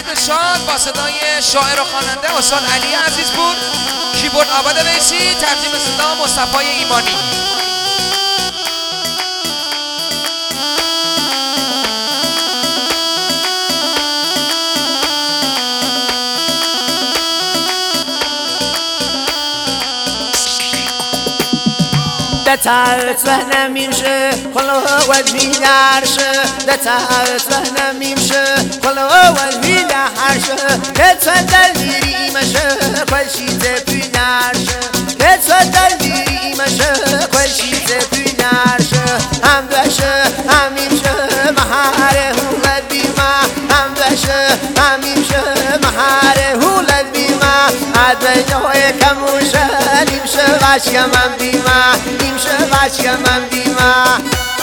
عید شاد با صدای شاعر و خواننده استاد علی عزیزپور، کیبورد آباد ویسی، ترجیم صدا مصطفی ایمانی. دتعت وهنا ميمشي كله وجهي نارشه دتعت وهنا ميمشي كله وجهي نارشه كتصدر ديري مشه كل شي تبي نارشه كتصدر ديري مشه كل شي تبي نارشه هم بشه هم يمشي محاره ولد بيما هم بشه هم يمشي محاره ولد بيما عدنوه كموشه نمشي باشك من بيما باشك من بيما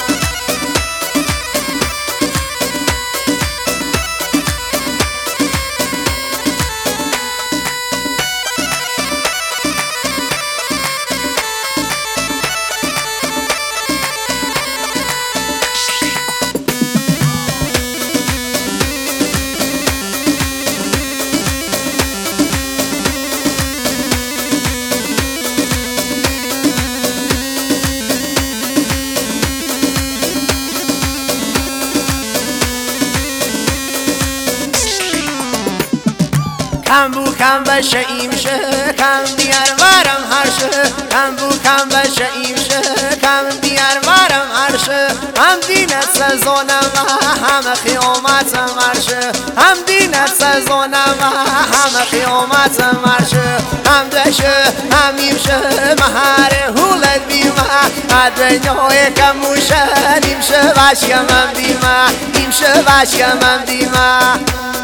کم بو کم بشه ایمشه کم بیار وارم هرشه کم بو کم بشه ایمشه کم بیار وارم هرشه هم دینت سزونم هم خیامت مرشه هم دینت سزونم هم خیامت مرشه هم دشه هم ایمشه مهاره هولد بیما دنیای کموشه نیمشه باشک من بیما نیمشه باشک من بیما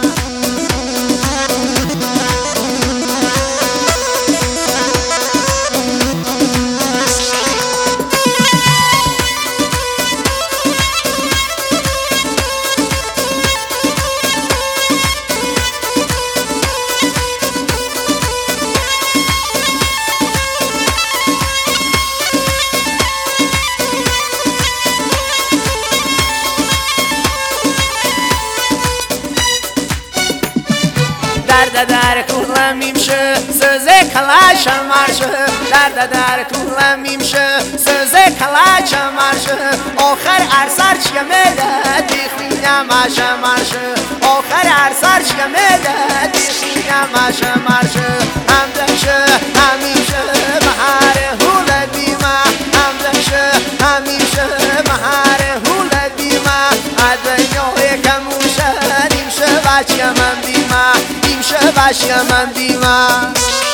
در کولم میشه سوزه کلاشم مرشه در کولم میشه سوزه کلاشم مرشه آخر ارسر چیه میده دیخینم ماشه مرشه آخر ارسر چیه میده دیخینم ماشه مرشه هم دشه همیشه بهاره هولد بیما هم دشه همیشه بهاره هولد بیما دنیای کموشه نیمشه بچه من بیما باشک من بیما